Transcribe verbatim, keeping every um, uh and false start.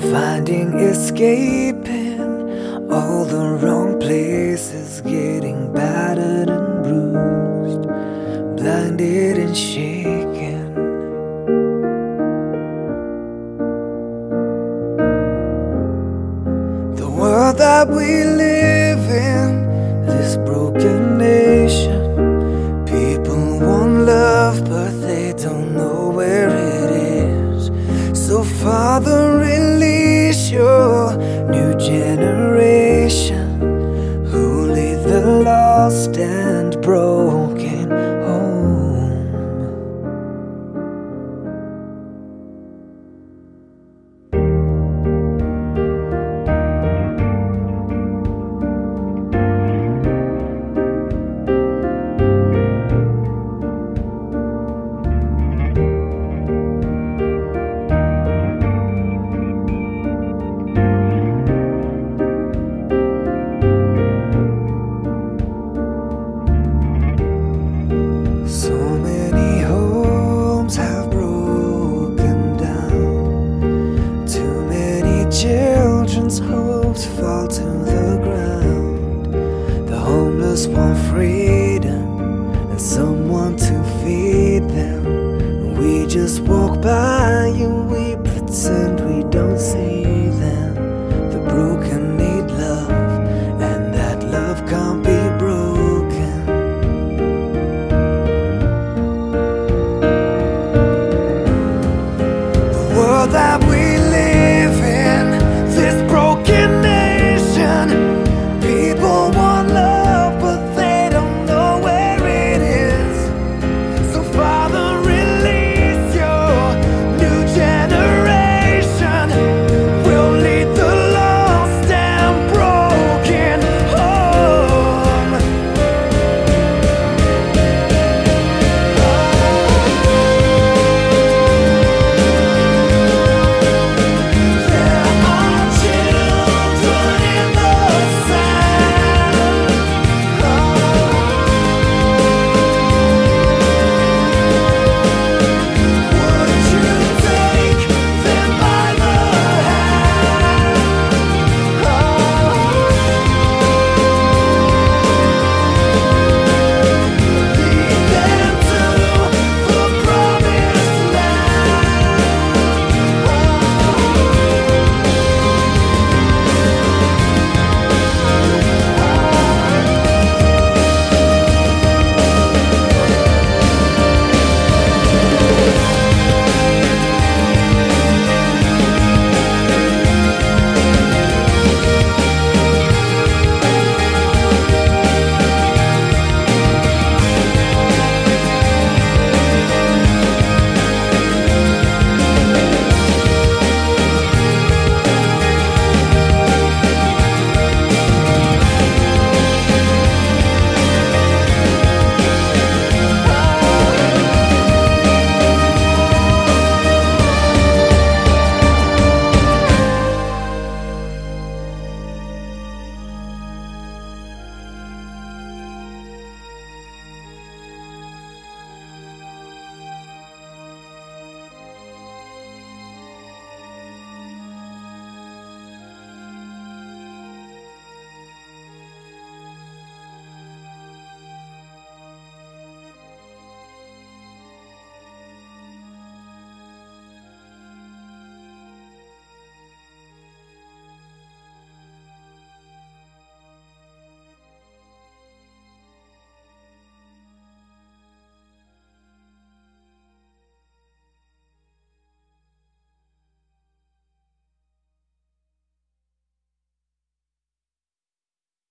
finding escape in all the wrong places, getting battered and bruised, blinded and shaken. The world that we live in, this broken nation, people want love but they don't know where it is. So Father, release your new generation who lead the lost and broken home. So many homes have broken down, too many children's hopes fall to the ground. The homeless want freedom and someone to feed them. We just walk by